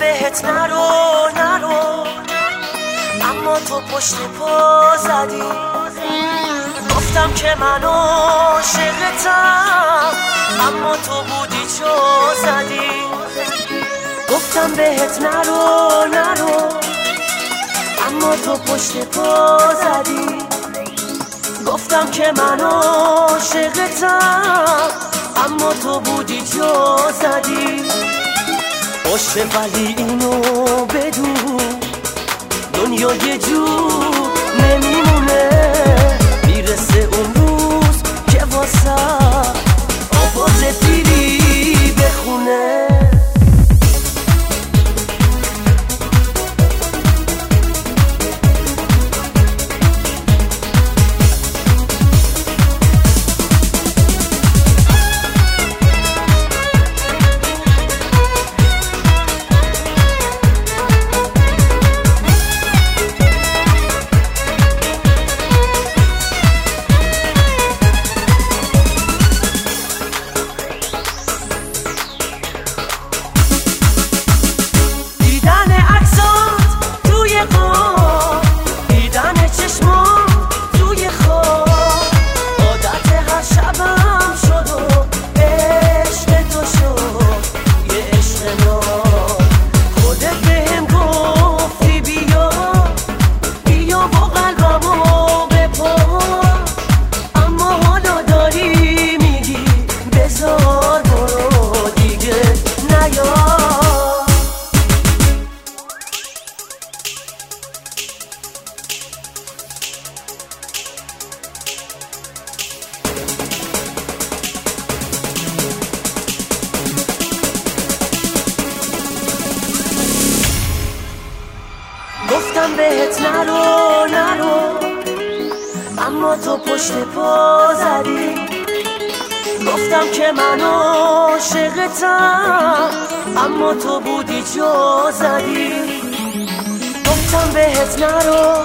بهت نرو اما تو پشت پا زدی. گفتم که من عاشقتم اما تو بودی چو زدی. گفتم بهت نرو اما تو پشت پا زدی. گفتم که من عاشقتم اما تو بودی چو زدی. باشه ولی اینو بدون دنیا یه جور نمیمونه. میرسه اون روز که واسه آواز پیری بخونه. گفتم بهت نرو اما تو پشت پا زدی. گفتم که من عاشقتم اما تو بودی چو زدی. گفتم بهت نرو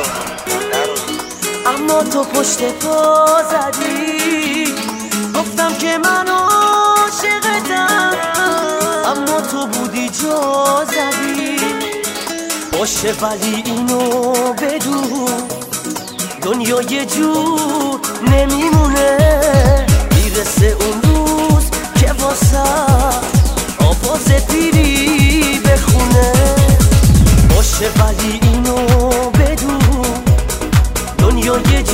اما تو پشت پا زدی. گفتم که من عاشقتم اما تو بودی چو زدی. باشه ولی اینو بدون دنیا یه جور نمیمونه. میرسه اون روز که واسه آواز پیری بخونه. باشه ولی اینو بدون دنیا یه